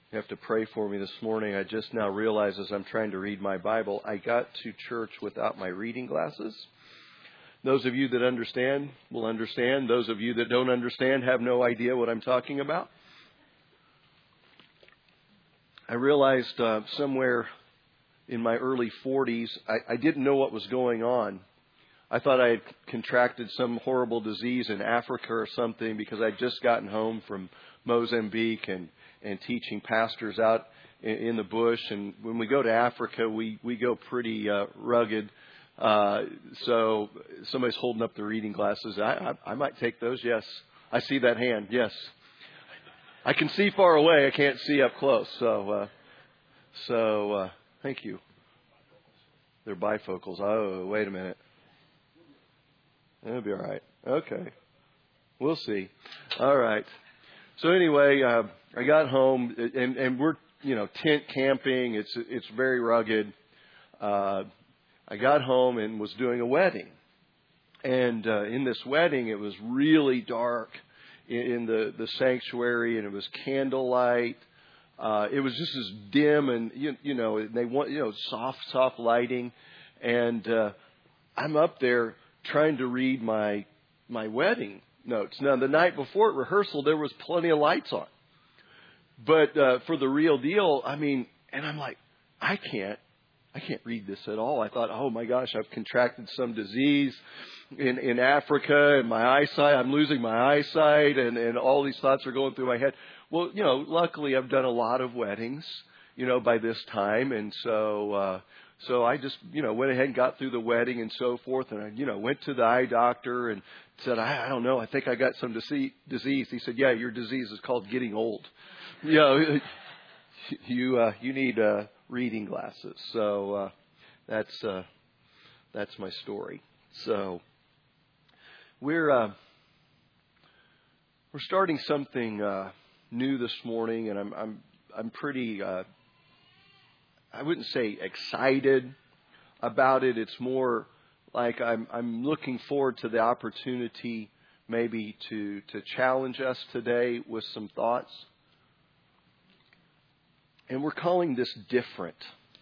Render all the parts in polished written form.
You have to pray for me this morning. I just now realized as I'm trying to read my Bible, I got to church without my reading glasses. Those of you that understand will understand. Those of you that don't understand have no idea what I'm talking about. I realized somewhere in my early 40s, I didn't know what was going on. I thought I had contracted some horrible disease in Africa or something because I'd just gotten home from Mozambique and teaching pastors out in the bush. And when we go to Africa, we go pretty rugged. So somebody's holding up the reading glasses. I might take those. Yes. I see that hand. Yes. I can see far away. I can't see up close. So thank you. They're bifocals. Oh, wait a minute. It'll be all right. Okay. We'll see. All right. So anyway, I got home and we're, tent camping. It's very rugged. I got home and was doing a wedding. And in this wedding, it was really dark in the sanctuary, and it was candlelight. It was just as dim, and they want soft lighting. And I'm up there trying to read my wedding notes. Now, the night before at rehearsal, there was plenty of lights on. But for the real deal, and I'm like, I can't read this at all. I thought, oh my gosh, I've contracted some disease in Africa, and my eyesight, I'm losing my eyesight, and all these thoughts are going through my head. Well, luckily I've done a lot of weddings, by this time, and so I just, went ahead and got through the wedding and so forth, and I, went to the eye doctor and said, I don't know, I think I got some disease. He said, yeah, your disease is called getting old. You need reading glasses. So that's my story. So we're starting something new this morning, and I'm pretty I wouldn't say excited about it. It's more like I'm looking forward to the opportunity maybe to challenge us today with some thoughts. And we're calling this different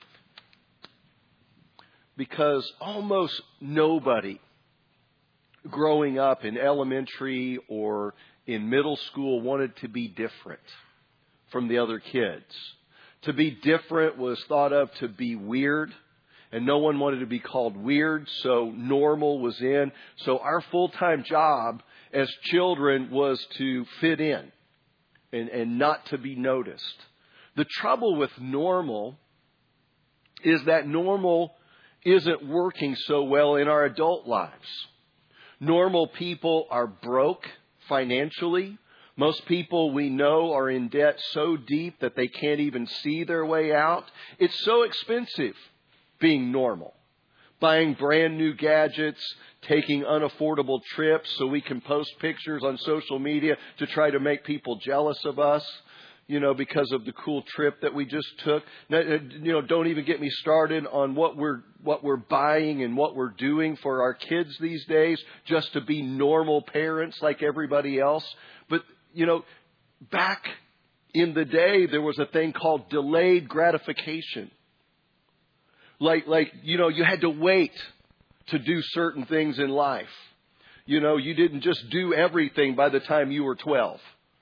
because almost nobody growing up in elementary or in middle school wanted to be different from the other kids. To be different was thought of to be weird, and no one wanted to be called weird, so normal was in. So our full-time job as children was to fit in and not to be noticed. The trouble with normal is that normal isn't working so well in our adult lives. Normal people are broke financially. Most people we know are in debt so deep that they can't even see their way out. It's so expensive being normal. Buying brand new gadgets, taking unaffordable trips so we can post pictures on social media to try to make people jealous of us, because of the cool trip that we just took. Don't even get me started on what we're buying and what we're doing for our kids these days just to be normal parents like everybody else. But back in the day, there was a thing called delayed gratification. Like, you had to wait to do certain things in life. You didn't just do everything by the time you were 12.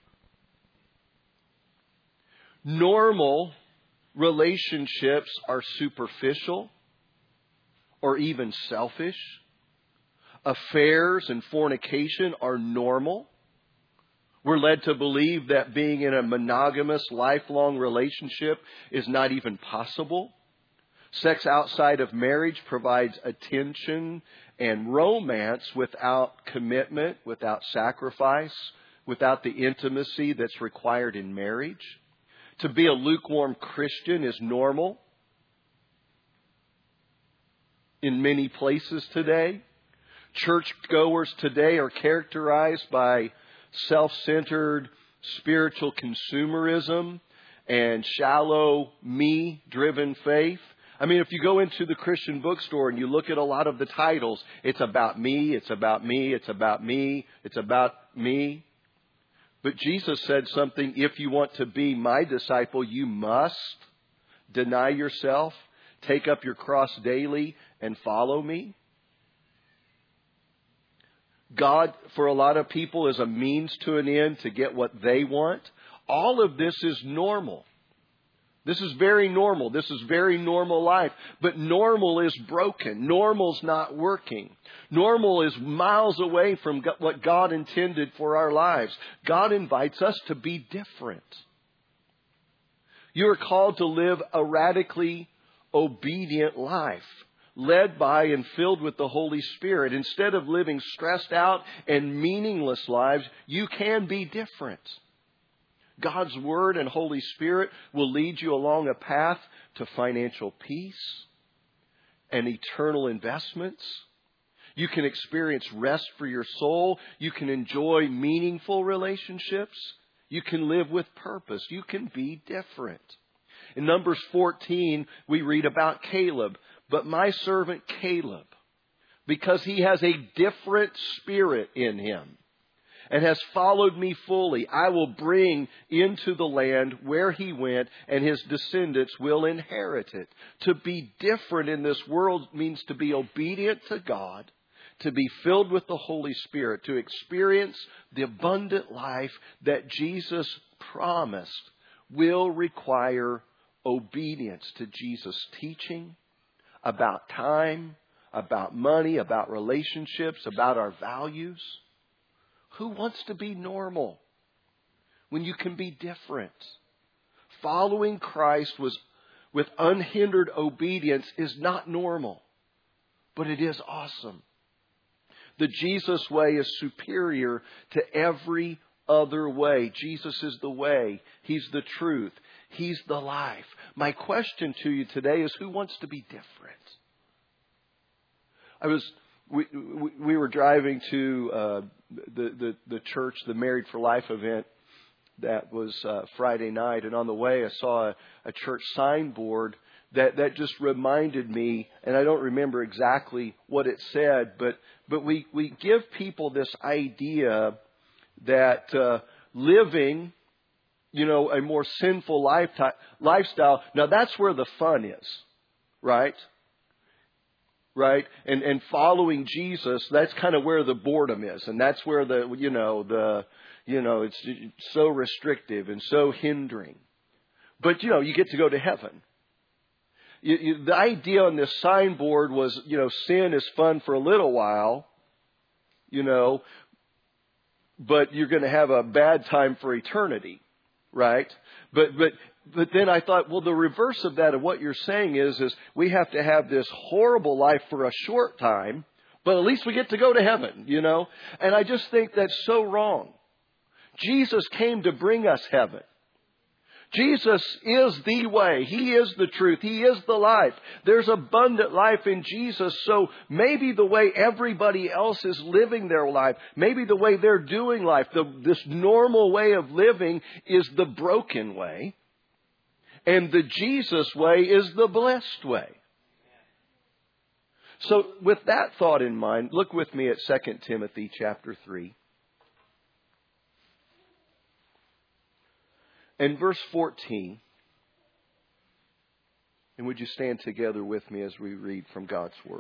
Normal relationships are superficial or even selfish. Affairs and fornication are normal. We're led to believe that being in a monogamous, lifelong relationship is not even possible. Sex outside of marriage provides attention and romance without commitment, without sacrifice, without the intimacy that's required in marriage. To be a lukewarm Christian is normal in many places today. Churchgoers today are characterized by self-centered spiritual consumerism and shallow me-driven faith. If you go into the Christian bookstore and you look at a lot of the titles, it's about me, it's about me, it's about me, it's about me. But Jesus said something, if you want to be my disciple, you must deny yourself, take up your cross daily, and follow me. God, for a lot of people, is a means to an end to get what they want. All of this is normal. This is very normal. This is very normal life. But normal is broken. Normal's not working. Normal is miles away from what God intended for our lives. God invites us to be different. You are called to live a radically obedient life, led by and filled with the Holy Spirit. Instead of living stressed out and meaningless lives, you can be different. God's Word and Holy Spirit will lead you along a path to financial peace and eternal investments. You can experience rest for your soul. You can enjoy meaningful relationships. You can live with purpose. You can be different. In Numbers 14, we read about Caleb. But my servant Caleb, because he has a different spirit in him and has followed me fully, I will bring into the land where he went, and his descendants will inherit it. To be different in this world means to be obedient to God, to be filled with the Holy Spirit, to experience the abundant life that Jesus promised will require obedience to Jesus' teaching about time, about money, about relationships, about our values. Who wants to be normal when you can be different? Following Christ with unhindered obedience is not normal, but it is awesome. The Jesus way is superior to every other way. Jesus is the way. He's the truth. He's the life. My question to you today is, who wants to be different? We were driving to the church, the Married for Life event that was Friday night, and on the way I saw a church signboard that just reminded me, and I don't remember exactly what it said, but we give people this idea that living, a more sinful lifestyle. Now that's where the fun is, right? Right? And following Jesus, that's kind of where the boredom is. And that's where it's so restrictive and so hindering. But, you get to go to heaven. The idea on this signboard was, sin is fun for a little while, but you're going to have a bad time for eternity, right? But then I thought, well, the reverse of that, of what you're saying is we have to have this horrible life for a short time, but at least we get to go to heaven, And I just think that's so wrong. Jesus came to bring us heaven. Jesus is the way. He is the truth. He is the life. There's abundant life in Jesus. So maybe the way everybody else is living their life, maybe the way they're doing life, this normal way of living is the broken way. And the Jesus way is the blessed way. So with that thought in mind, look with me at 2 Timothy chapter 3. And verse 14. And would you stand together with me as we read from God's Word?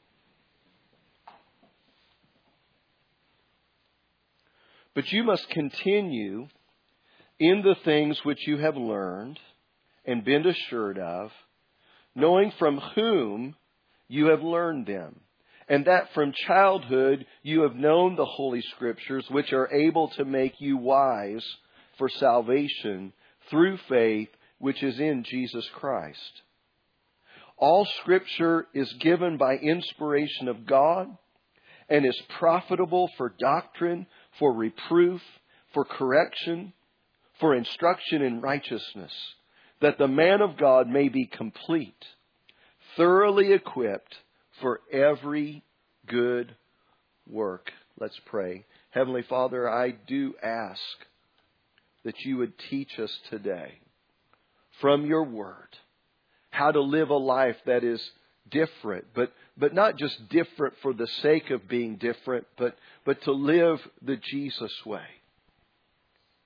But you must continue in the things which you have learned and been assured of, knowing from whom you have learned them, and that from childhood you have known the Holy Scriptures, which are able to make you wise for salvation through faith which is in Jesus Christ. All Scripture is given by inspiration of God and is profitable for doctrine, for reproof, for correction, for instruction in righteousness, that the man of God may be complete, thoroughly equipped for every good work. Let's pray. Heavenly Father, I do ask that you would teach us today from your Word how to live a life that is different, but not just different for the sake of being different, but to live the Jesus way.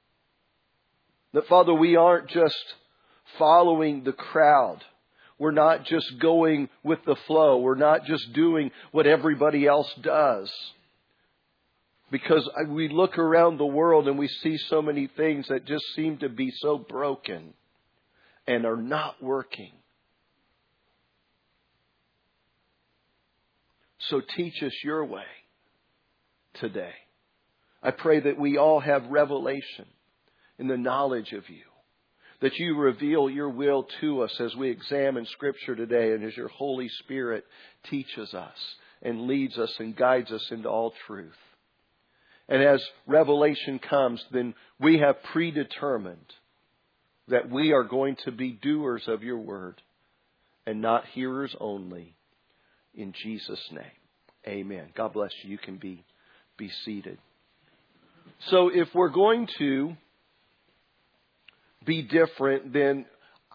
That, Father, we aren't just following the crowd. We're not just going with the flow. We're not just doing what everybody else does. Because we look around the world and we see so many things that just seem to be so broken and are not working. So teach us your way today. I pray that we all have revelation in the knowledge of you. That you reveal your will to us as we examine Scripture today and as your Holy Spirit teaches us and leads us and guides us into all truth. And as revelation comes, then we have predetermined that we are going to be doers of your word and not hearers only. In Jesus' name, amen. God bless you. You can be seated. So if we're going to be different, then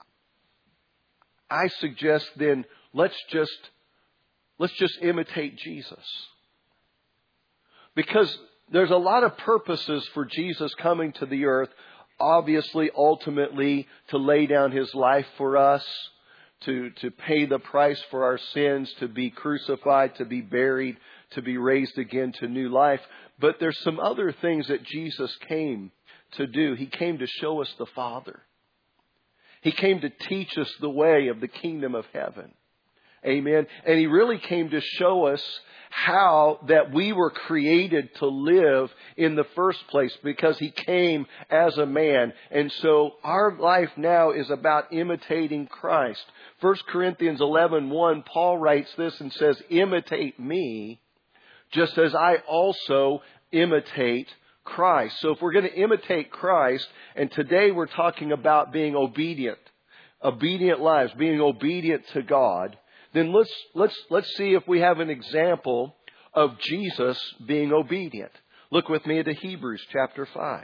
I suggest then let's just imitate Jesus. Because there's a lot of purposes for Jesus coming to the earth. Obviously, ultimately, to lay down His life for us, to pay the price for our sins, to be crucified, to be buried, to be raised again to new life. But there's some other things that Jesus came to do. He came to show us the Father. He came to teach us the way of the kingdom of heaven. Amen. And He really came to show us how that we were created to live in the first place, because He came as a man. And so our life now is about imitating Christ. 1 Corinthians 11:1, Paul writes this and says, imitate me just as I also imitate Christ. So if we're going to imitate Christ, and today we're talking about being obedient lives, being obedient to God, then let's see if we have an example of Jesus being obedient. Look with me into Hebrews chapter 5.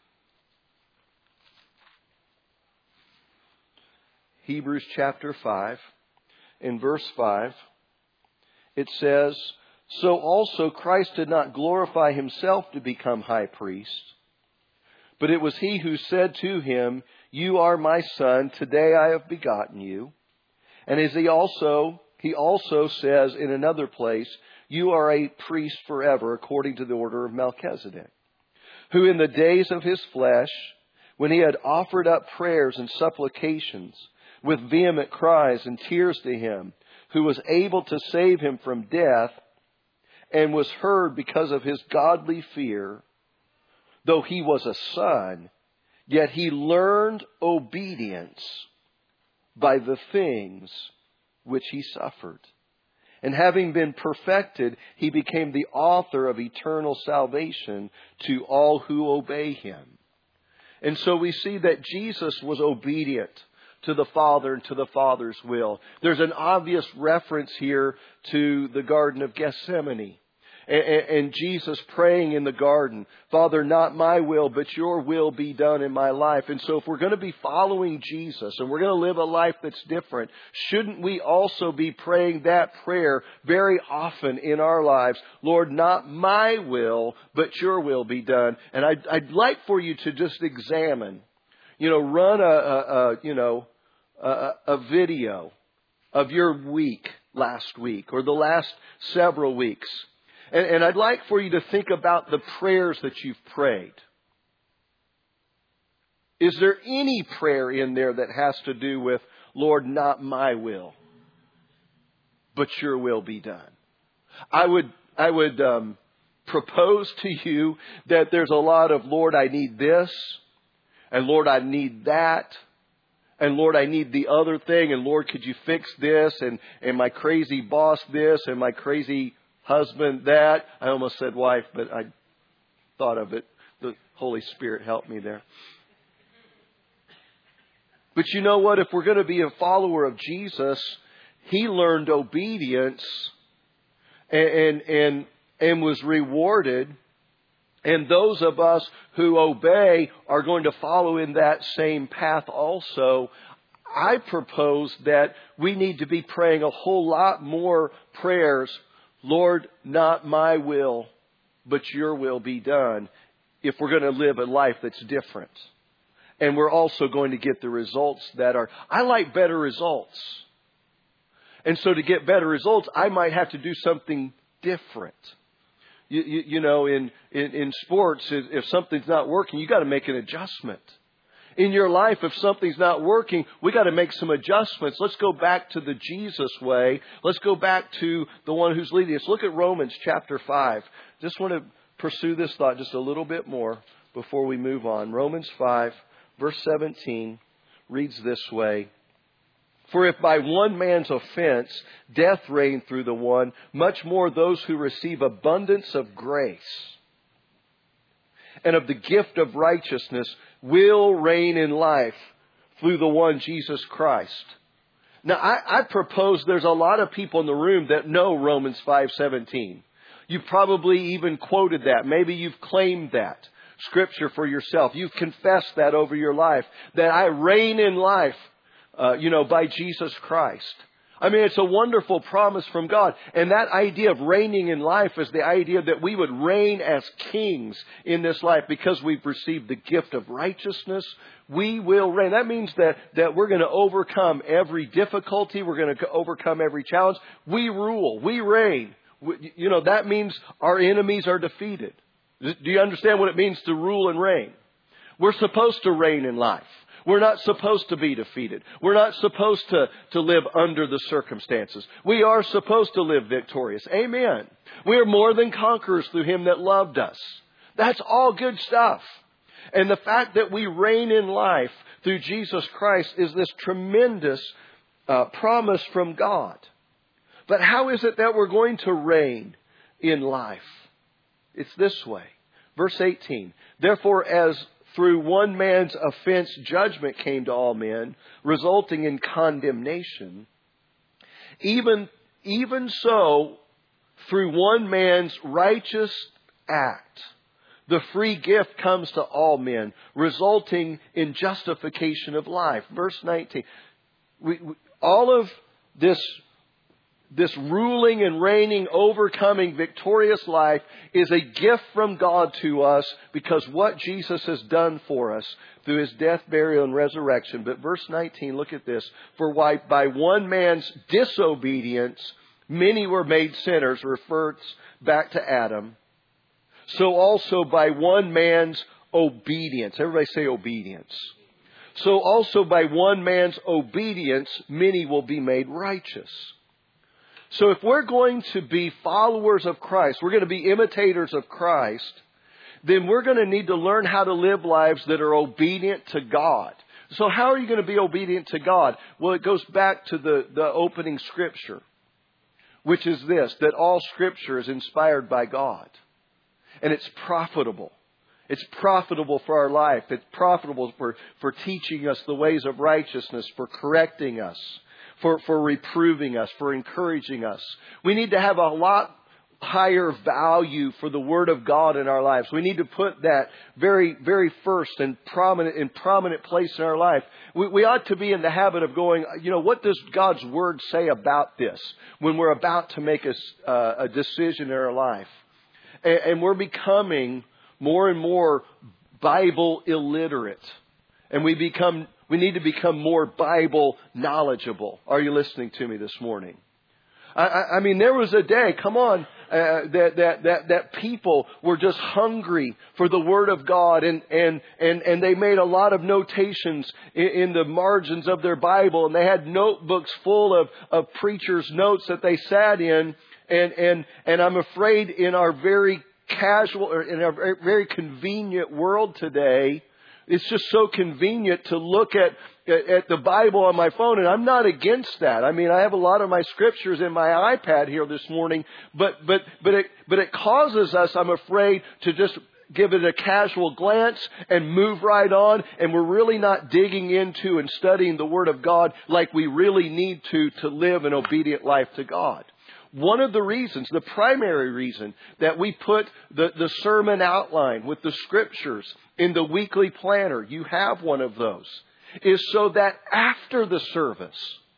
Hebrews chapter 5, in verse 5, it says, so also Christ did not glorify Himself to become high priest, but it was He who said to Him, you are my Son, today I have begotten you. And as He also says in another place, you are a priest forever according to the order of Melchizedek, who in the days of His flesh, when He had offered up prayers and supplications with vehement cries and tears to Him, who was able to save him from death, and was heard because of His godly fear, though He was a son, yet He learned obedience by the things which He suffered. And having been perfected, He became the author of eternal salvation to all who obey Him. And so we see that Jesus was obedient to the Father and to the Father's will. There's an obvious reference here to the Garden of Gethsemane. And Jesus praying in the garden, Father, not my will, but your will be done in my life. And so if we're going to be following Jesus and we're going to live a life that's different, shouldn't we also be praying that prayer very often in our lives? Lord, not my will, but your will be done. And I'd like for you to just examine, run a video of your week last week or the last several weeks. And I'd like for you to think about the prayers that you've prayed. Is there any prayer in there that has to do with, Lord, not my will, but your will be done? I would propose to you that there's a lot of, Lord, I need this, and Lord, I need that, and Lord, I need the other thing, and Lord, could you fix this, and my crazy boss this, and my crazy husband that. I almost said wife, but I thought of it. The Holy Spirit helped me there. But you know what? If we're going to be a follower of Jesus, He learned obedience and was rewarded. And those of us who obey are going to follow in that same path also. I propose that we need to be praying a whole lot more prayers, Lord, not my will, but your will be done, if we're going to live a life that's different. And we're also going to get the results that are, I like better results. And so to get better results, I might have to do something different. You know, in sports, if something's not working, you got to make an adjustment. In your life, if something's not working, we got to make some adjustments. Let's go back to the Jesus way. Let's go back to the one who's leading us. Look at Romans chapter 5. Just want to pursue this thought just a little bit more before we move on. Romans 5, verse 17 reads this way. For if by one man's offense death reigned through the one, much more those who receive abundance of grace and of the gift of righteousness will reign in life through the one Jesus Christ. Now, I propose there's a lot of people in the room that know Romans 5:17. You probably even quoted that. Maybe you've claimed that scripture for yourself. You've confessed that over your life, that I reign in life, by Jesus Christ. I mean, it's a wonderful promise from God. And that idea of reigning in life is the idea that we would reign as kings in this life because we've received the gift of righteousness. We will reign. That means that we're going to overcome every difficulty. We're going to overcome every challenge. We rule. We reign. That means our enemies are defeated. Do you understand what it means to rule and reign? We're supposed to reign in life. We're not supposed to be defeated. We're not supposed to live under the circumstances. We are supposed to live victorious. Amen. We are more than conquerors through Him that loved us. That's all good stuff. And the fact that we reign in life through Jesus Christ is this tremendous promise from God. But how is it that we're going to reign in life? It's this way. Verse 18. Therefore, as through one man's offense, judgment came to all men, resulting in condemnation. Even so, through one man's righteous act, the free gift comes to all men, resulting in justification of life. Verse 19. All of this ruling and reigning, overcoming, victorious life is a gift from God to us because what Jesus has done for us through His death, burial, and resurrection. But verse 19, look at this. For why by one man's disobedience, many were made sinners, refers back to Adam. So also by one man's obedience. Everybody say obedience. So also by one man's obedience, many will be made righteous. So if we're going to be followers of Christ, we're going to be imitators of Christ, then we're going to need to learn how to live lives that are obedient to God. So how are you going to be obedient to God? Well, it goes back to the opening scripture, which is this, that all scripture is inspired by God. And it's profitable. It's profitable for our life. It's profitable for teaching us the ways of righteousness, for correcting us, for reproving us, for encouraging us. We need to have a lot higher value for the Word of God in our lives. We need to put that very, very first and prominent place in our life. We ought to be in the habit of going, what does God's Word say about this when we're about to make a decision in our life? And we're becoming more and more Bible illiterate. And we need to become more Bible knowledgeable. Are you listening to me this morning? I mean, there was a day, come on, that people were just hungry for the Word of God, and they made a lot of notations in the margins of their Bible, and they had notebooks full of preachers' notes that they sat in, and I'm afraid in our very casual, or in our very convenient world today, it's just so convenient to look at the Bible on my phone, and I'm not against that. I mean, I have a lot of my scriptures in my iPad here this morning, but it causes us, I'm afraid, to just give it a casual glance and move right on, and we're really not digging into and studying the Word of God like we really need to live an obedient life to God. One of the reasons, the primary reason that we put the sermon outline with the scriptures in the weekly planner, you have one of those, is so that after the service,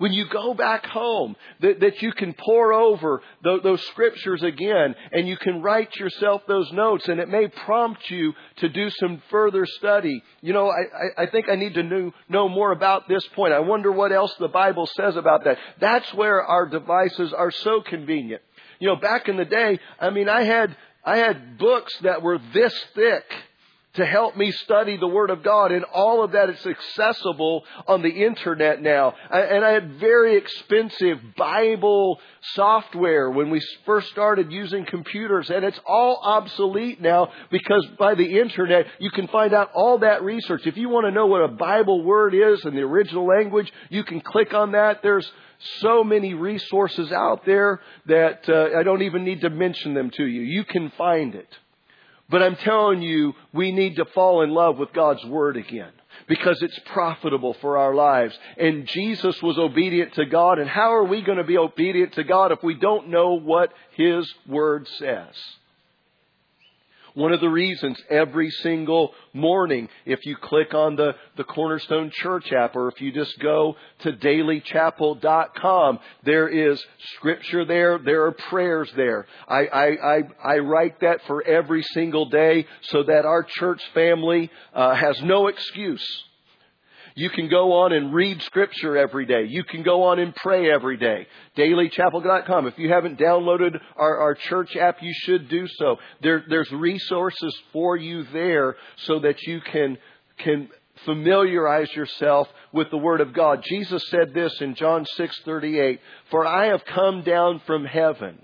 when you go back home, that you can pore over those scriptures again, and you can write yourself those notes, and it may prompt you to do some further study. You know, I think I need to know more about this point. I wonder what else the Bible says about that. That's where our devices are so convenient. You know, back in the day, I mean, I had books that were this thick to help me study the Word of God, and all of that is accessible on the internet now. And I had very expensive Bible software when we first started using computers, and it's all obsolete now because by the internet you can find out all that research. If you want to know what a Bible word is in the original language, you can click on that. There's so many resources out there that I don't even need to mention them to you. You can find it. But I'm telling you, we need to fall in love with God's Word again, because it's profitable for our lives. And Jesus was obedient to God. And how are we going to be obedient to God if we don't know what His Word says? One of the reasons every single morning, if you click on the Cornerstone Church app, or if you just go to dailychapel.com, there is scripture there. There are prayers there. I write that for every single day so that our church family has no excuse. You can go on and read scripture every day. You can go on and pray every day. Dailychapel.com. If you haven't downloaded our church app, you should do so. There's resources for you there so that you can familiarize yourself with the Word of God. Jesus said this in John 6:38, "For I have come down from heaven,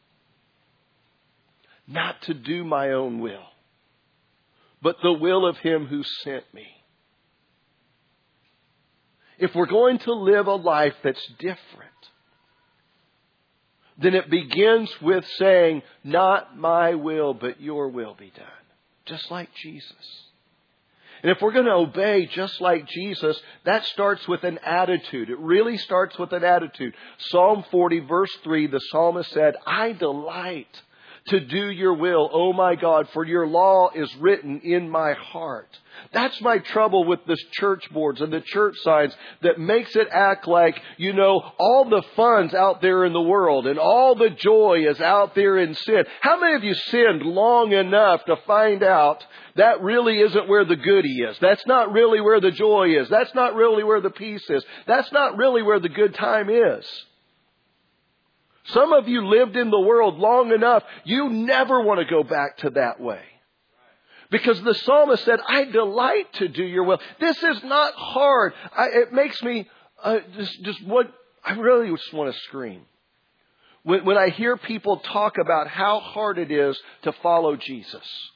not to do my own will, but the will of Him who sent me." If we're going to live a life that's different, then it begins with saying, "Not my will, but your will be done." Just like Jesus. And if we're going to obey just like Jesus, that starts with an attitude. It really starts with an attitude. Psalm 40 verse 3, the psalmist said, "I delight to do your will, O my God, for your law is written in my heart." That's my trouble with the church boards and the church signs that makes it act like, you know, all the fun's out there in the world and all the joy is out there in sin. How many of you sinned long enough to find out that really isn't where the goodie is? That's not really where the joy is. That's not really where the peace is. That's not really where the good time is. Some of you lived in the world long enough, you never want to go back to that way. Because the psalmist said, "I delight to do your will." This is not hard. It makes me I really just want to scream. When I hear people talk about how hard it is to follow Jesus.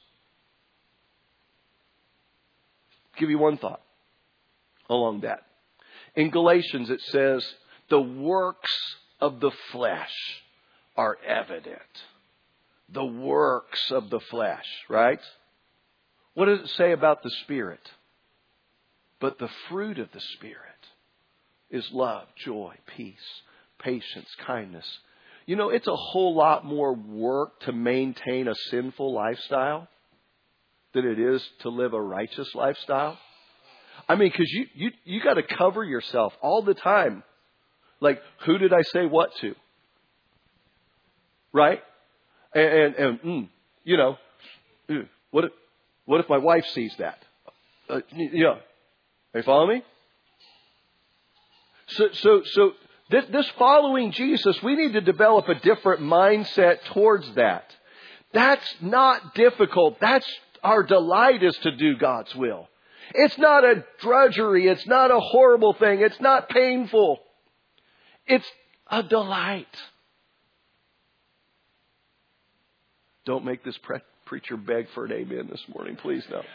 I'll give you one thought along that. In Galatians it says, "The works of the flesh are evident." The works of the flesh, right? What does it say about the Spirit? But the fruit of the Spirit is love, joy, peace, patience, kindness. You know, it's a whole lot more work to maintain a sinful lifestyle than it is to live a righteous lifestyle. I mean, because you got to cover yourself all the time. Like, who did I say what to? Right? And you know, what if my wife sees that? Are you following me? So this following Jesus, we need to develop a different mindset towards that. That's not difficult. That's our delight, is to do God's will. It's not a drudgery. It's not a horrible thing. It's not painful. It's a delight. Don't make this preacher beg for an amen this morning, please. No.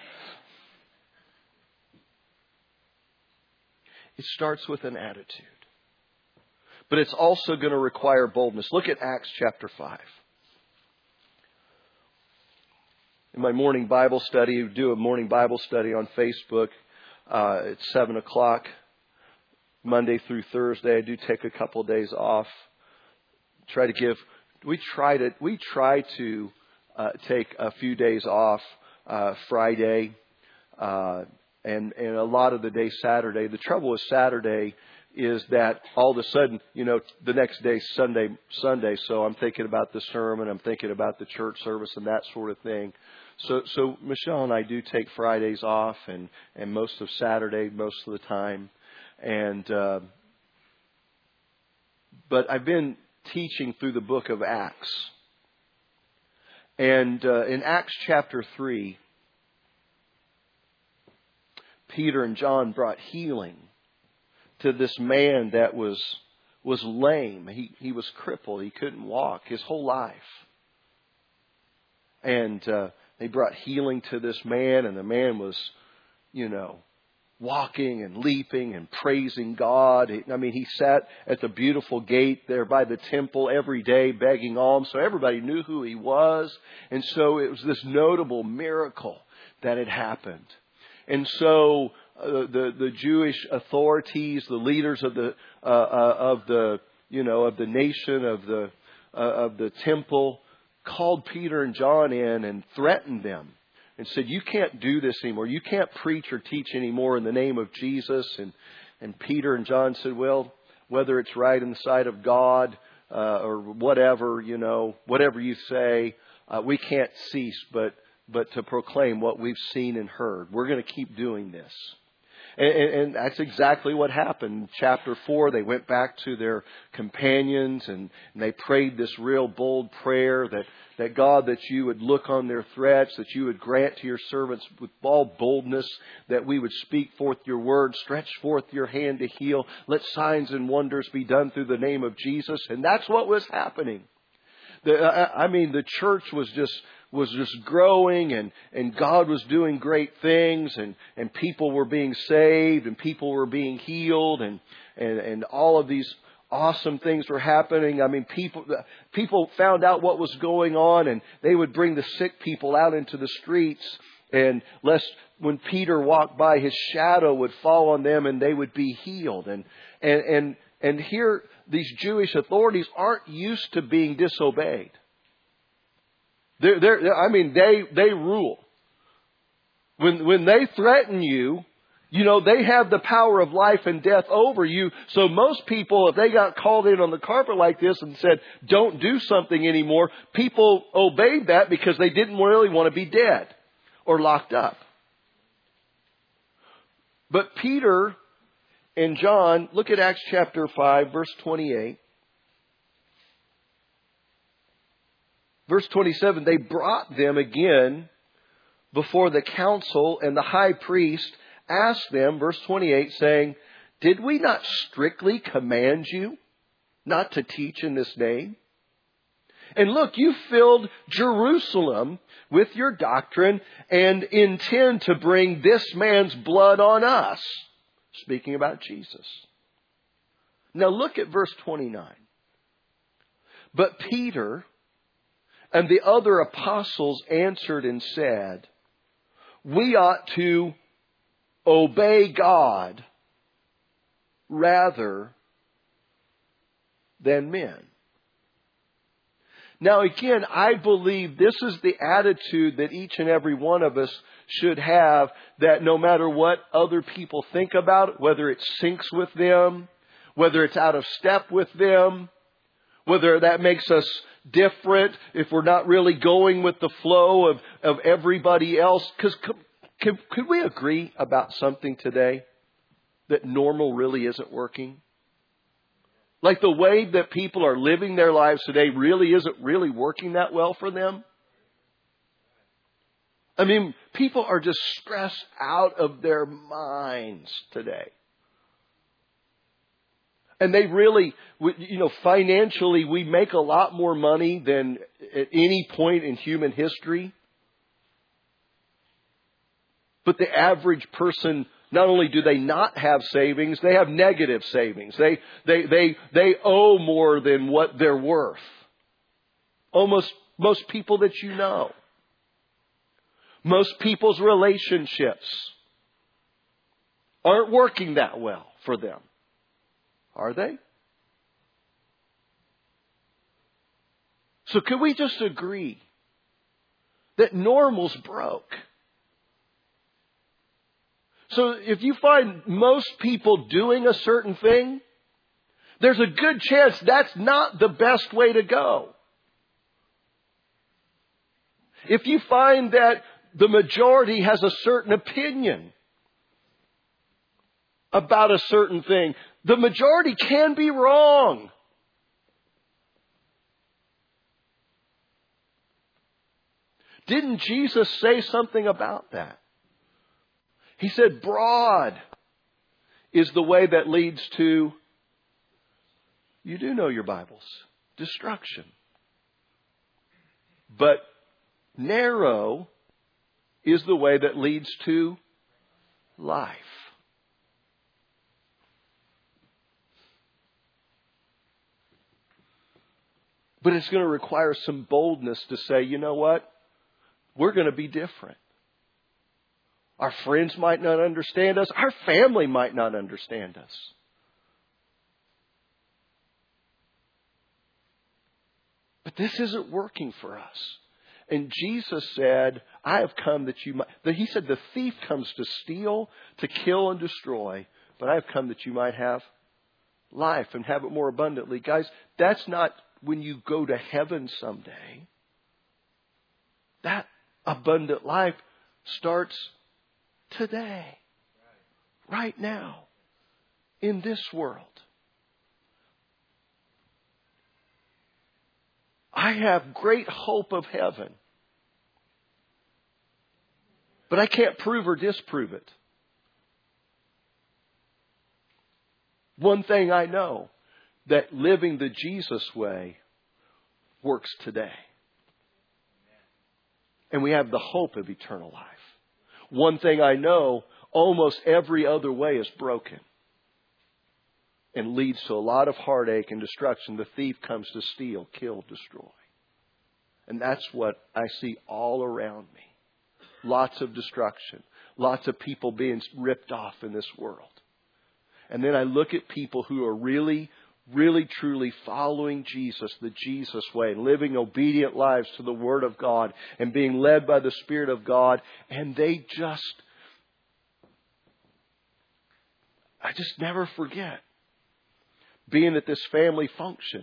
It starts with an attitude. But it's also going to require boldness. Look at Acts chapter 5. In my morning Bible study, we do a morning Bible study on Facebook. It's 7 o'clock, Monday through Thursday. I do take a couple of days off. We try to take a few days off Friday and a lot of the day Saturday. The trouble with Saturday, is that all of a sudden, the next day, Sunday, so I'm thinking about the sermon, I'm thinking about the church service and that sort of thing. So Michelle and I do take Fridays off and most of Saturday, most of the time. But I've been teaching through the book of Acts. And in Acts chapter 3, Peter and John brought healing to this man that was lame. He was crippled. He couldn't walk his whole life. And they brought healing to this man, and the man was, walking and leaping and praising God. He sat at the beautiful gate there by the temple every day begging alms, so everybody knew who he was. And so it was this notable miracle that had happened. And so the Jewish authorities, the leaders of the nation, of the temple, called Peter and John in and threatened them and said, "You can't do this anymore. You can't preach or teach anymore in the name of Jesus." And Peter and John said, "Well, whether it's right in the sight of God or whatever, whatever you say, we can't cease but to proclaim what we've seen and heard. We're going to keep doing this." And that's exactly what happened. In chapter 4, they went back to their companions and they prayed this real bold prayer that God, that you would look on their threats, that you would grant to your servants with all boldness that we would speak forth your word, stretch forth your hand to heal. Let signs and wonders be done through the name of Jesus. And that's what was happening. The church was just growing and God was doing great things and people were being saved and people were being healed and all of these awesome things were happening. People found out what was going on and they would bring the sick people out into the streets, and lest when Peter walked by, his shadow would fall on them and they would be healed. And here, these Jewish authorities aren't used to being disobeyed. They rule. When they threaten you, they have the power of life and death over you. So most people, if they got called in on the carpet like this and said, "Don't do something anymore," people obeyed that because they didn't really want to be dead or locked up. But Peter and John, look at Acts chapter 5, verse 28. Verse 27, they brought them again before the council, and the high priest asked them, verse 28, saying, "Did we not strictly command you not to teach in this name? And look, you filled Jerusalem with your doctrine and intend to bring this man's blood on us." Speaking about Jesus. Now look at verse 29. But Peter and the other apostles answered and said, "We ought to obey God rather than men." Now again, I believe this is the attitude that each and every one of us should have, that no matter what other people think about it, whether it syncs with them, whether it's out of step with them, whether that makes us different, if we're not really going with the flow of everybody else. Because could we agree about something today? That normal really isn't working? Like the way that people are living their lives today really isn't really working that well for them? People are just stressed out of their minds today. And they really, financially, we make a lot more money than at any point in human history. But the average person, not only do they not have savings, they have negative savings. They owe more than what they're worth. Almost most people that you know. Most people's relationships aren't working that well for them. Are they? So can we just agree that normal's broke? So if you find most people doing a certain thing, there's a good chance that's not the best way to go. If you find that the majority has a certain opinion about a certain thing, the majority can be wrong. Didn't Jesus say something about that? He said, broad is the way that leads to, you do know your Bibles, destruction. But narrow is the way that leads to life. But it's going to require some boldness to say, you know what? We're going to be different. Our friends might not understand us. Our family might not understand us. But this isn't working for us. And Jesus said, I have come that you might... He said, the thief comes to steal, to kill, and destroy. But I have come that you might have life and have it more abundantly. Guys, that's not when you go to heaven someday. That abundant life starts today. Right now. In this world. I have great hope of heaven. But I can't prove or disprove it. One thing I know, that living the Jesus way works today. And we have the hope of eternal life. One thing I know, almost every other way is broken. And leads to a lot of heartache and destruction. The thief comes to steal, kill, destroy. And that's what I see all around me. Lots of destruction. Lots of people being ripped off in this world. And then I look at people who are really, truly following Jesus, the Jesus way, and living obedient lives to the Word of God and being led by the Spirit of God. And I just never forget being at this family function.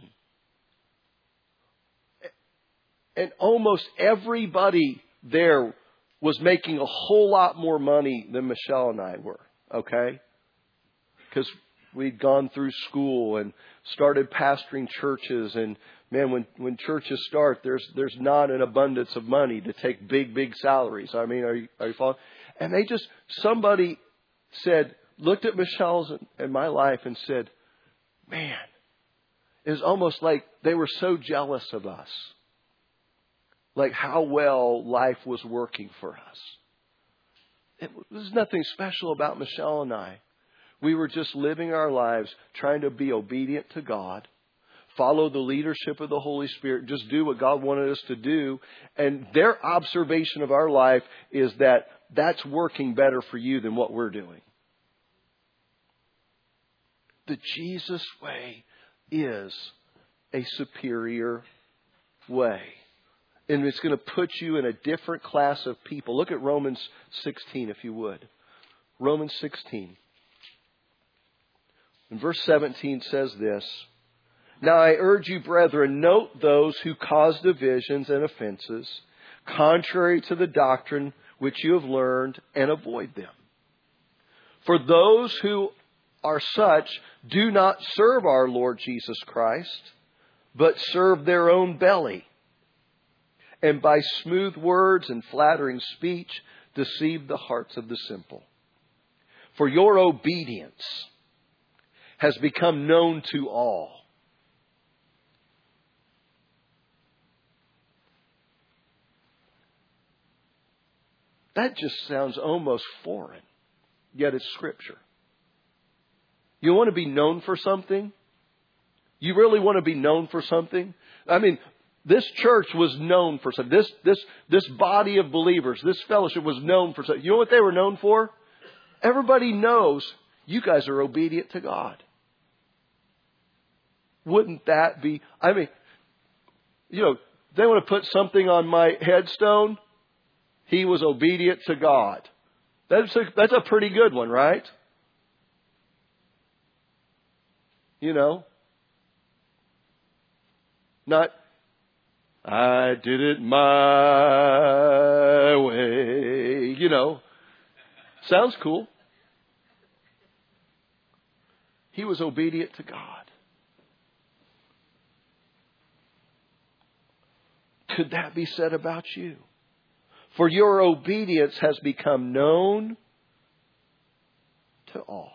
And almost everybody there was making a whole lot more money than Michelle and I were. Okay? Because we'd gone through school and started pastoring churches. And man, when churches start, there's not an abundance of money to take big salaries. I mean, are you following? And somebody said, looked at Michelle's and my life and said, man, it was almost like they were so jealous of us. Like how well life was working for us. There's nothing special about Michelle and I. We were just living our lives, trying to be obedient to God, follow the leadership of the Holy Spirit, just do what God wanted us to do. And their observation of our life is that that's working better for you than what we're doing. The Jesus way is a superior way. And it's going to put you in a different class of people. Look at Romans 16, if you would. Romans 16. And verse 17 says this. Now I urge you, brethren, note those who cause divisions and offenses, contrary to the doctrine which you have learned, and avoid them. For those who are such do not serve our Lord Jesus Christ, but serve their own belly, and by smooth words and flattering speech deceive the hearts of the simple. For your obedience has become known to all. That just sounds almost foreign, yet it's Scripture. You want to be known for something? You really want to be known for something? I mean, this church was known for something. This body of believers, this fellowship was known for something. You know what they were known for? Everybody knows you guys are obedient to God. Wouldn't that be... I mean, you know, they want to put something on my headstone. He was obedient to God. That's a pretty good one, right? You know, not, I did it my way. You know, sounds cool. He was obedient to God. Could that be said about you? For your obedience has become known to all.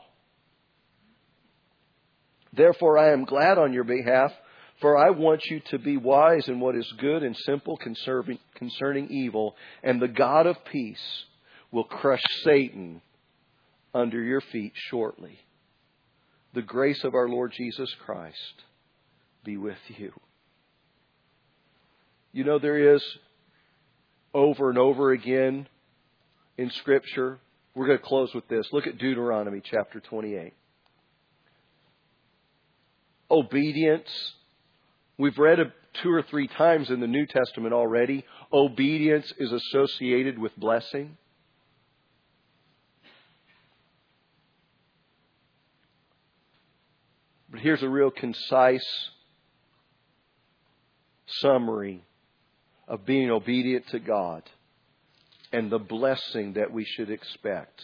Therefore, I am glad on your behalf, for I want you to be wise in what is good and simple concerning evil, and the God of peace will crush Satan under your feet shortly. The grace of our Lord Jesus Christ be with you. You know, there is over and over again in Scripture. We're going to close with this. Look at Deuteronomy chapter 28. Obedience. We've read it 2 or 3 times in the New Testament already. Obedience is associated with blessing. But here's a real concise summary of being obedient to God and the blessing that we should expect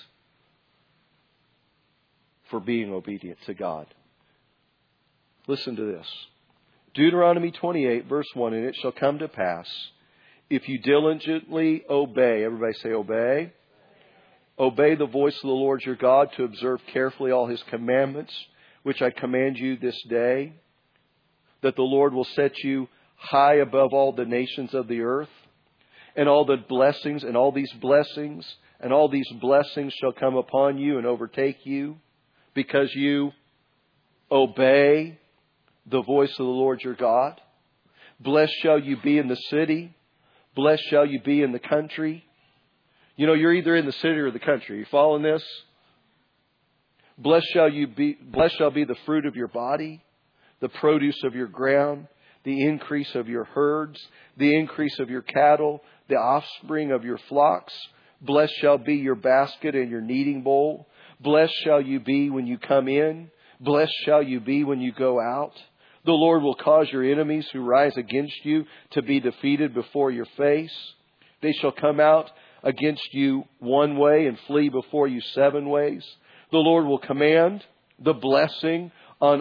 for being obedient to God. Listen to this. Deuteronomy 28, verse 1, and it shall come to pass, if you diligently obey, everybody say obey. Obey the voice of the Lord your God to observe carefully all His commandments, which I command you this day, that the Lord will set you high above all the nations of the earth, and all the blessings, and all these blessings shall come upon you and overtake you, because you obey the voice of the Lord your God. Blessed shall you be in the city. Blessed shall you be in the country. You know, you're either in the city or the country. Are you following this? Blessed shall be the fruit of your body, the produce of your ground, the increase of your herds, the increase of your cattle, the offspring of your flocks. Blessed shall be your basket and your kneading bowl. Blessed shall you be when you come in. Blessed shall you be when you go out. The Lord will cause your enemies who rise against you to be defeated before your face. They shall come out against you one way and flee before you 7 ways. The Lord will command the blessing on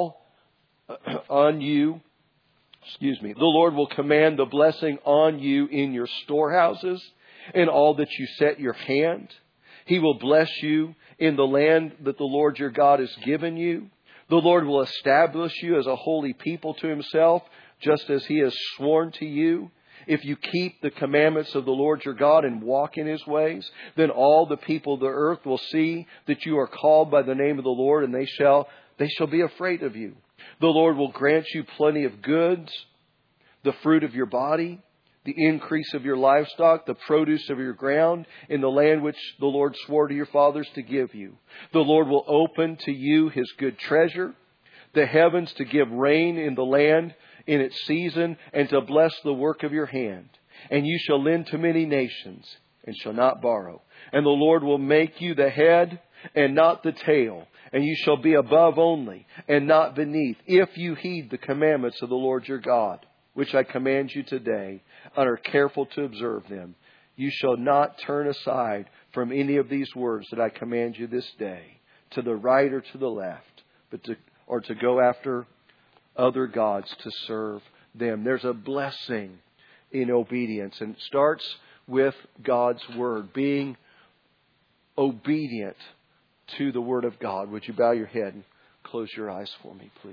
you. The Lord will command the blessing on you in your storehouses and all that you set your hand. He will bless you in the land that the Lord your God has given you. The Lord will establish you as a holy people to Himself, just as He has sworn to you. If you keep the commandments of the Lord your God and walk in His ways, then all the people of the earth will see that you are called by the name of the Lord, and they shall be afraid of you. The Lord will grant you plenty of goods, the fruit of your body, the increase of your livestock, the produce of your ground, in the land which the Lord swore to your fathers to give you. The Lord will open to you His good treasure, the heavens to give rain in the land in its season, and to bless the work of your hand. And you shall lend to many nations, and shall not borrow. And the Lord will make you the head and not the tail, and you shall be above only and not beneath, if you heed the commandments of the Lord your God, which I command you today, and are careful to observe them. You shall not turn aside from any of these words that I command you this day, to the right or to the left, or to go after other gods to serve them. There's a blessing in obedience, and it starts with God's Word, being obedient to the Word of God. Would you bow your head and close your eyes for me, please?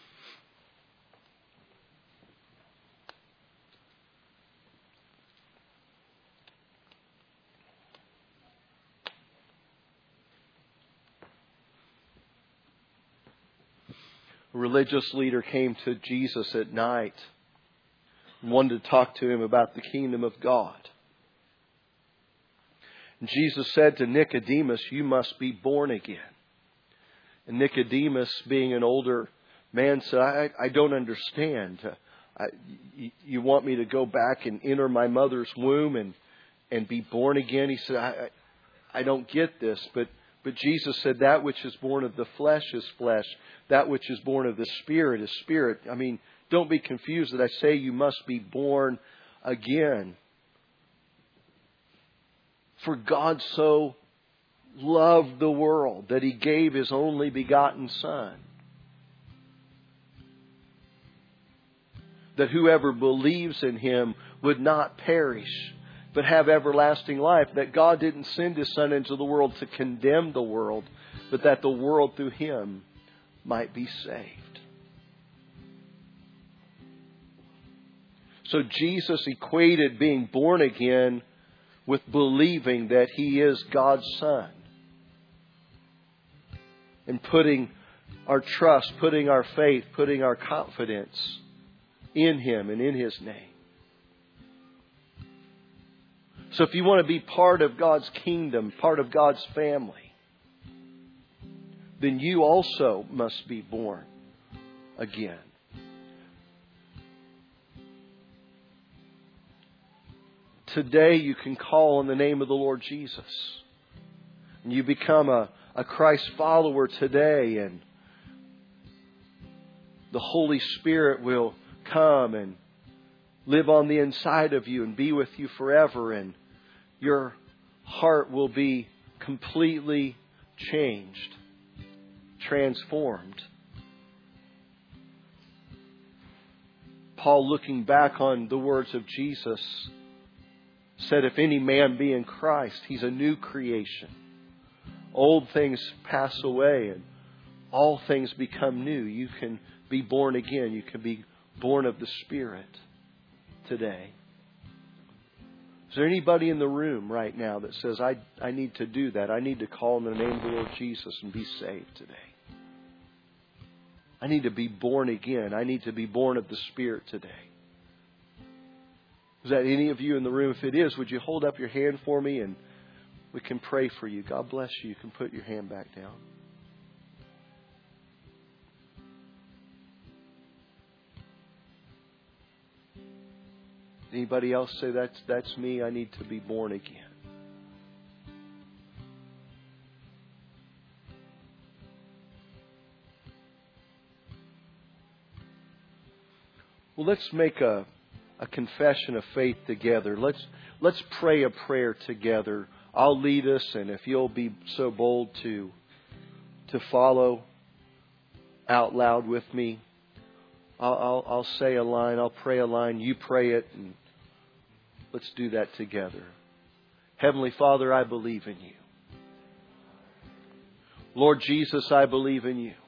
A religious leader came to Jesus at night and wanted to talk to Him about the kingdom of God. And Jesus said to Nicodemus, "You must be born again." And Nicodemus, being an older man, said, I don't understand. You want me to go back and enter my mother's womb and be born again? He said, I don't get this, but Jesus said that which is born of the flesh is flesh. That which is born of the Spirit is spirit. I mean, don't be confused that I say you must be born again. For God so loved the world that He gave His only begotten Son, that whoever believes in Him would not perish, but have everlasting life. That God didn't send His Son into the world to condemn the world, but that the world through Him might be saved. So Jesus equated being born again with believing that He is God's Son, and putting our trust, putting our faith, putting our confidence in Him and in His name. So if you want to be part of God's kingdom, part of God's family, then you also must be born again. Today you can call on the name of the Lord Jesus. And you become a Christ follower today, and the Holy Spirit will come and live on the inside of you and be with you forever, and your heart will be completely changed, transformed. Paul, looking back on the words of Jesus, said, if any man be in Christ, he's a new creation. Old things pass away and all things become new. You can be born again. You can be born of the Spirit today. Is there anybody in the room right now that says, I need to do that? I need to call in the name of the Lord Jesus and be saved today. I need to be born again. I need to be born of the Spirit today. Is that any of you in the room? If it is, would you hold up your hand for me and we can pray for you. God bless you. You can put your hand back down. Anybody else say, that's me? I need to be born again. Well, let's make a confession of faith together. Let's pray a prayer together. I'll lead us, and if you'll be so bold to follow out loud with me, I'll say a line, I'll pray a line, you pray it, and let's do that together. Heavenly Father, I believe in you. Lord Jesus, I believe in you.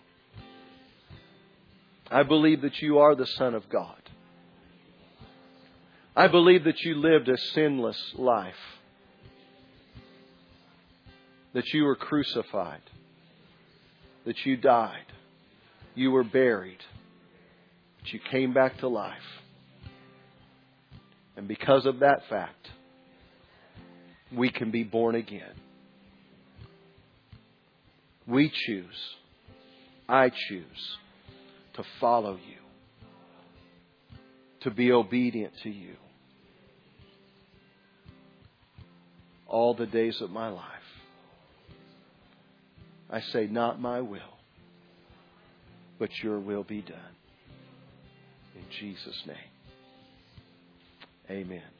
I believe that you are the Son of God. I believe that you lived a sinless life, that you were crucified, that you died, you were buried, that you came back to life. And because of that fact, we can be born again. We choose, I choose to follow you, to be obedient to you all the days of my life. I say, not my will, but your will be done. In Jesus' name, amen.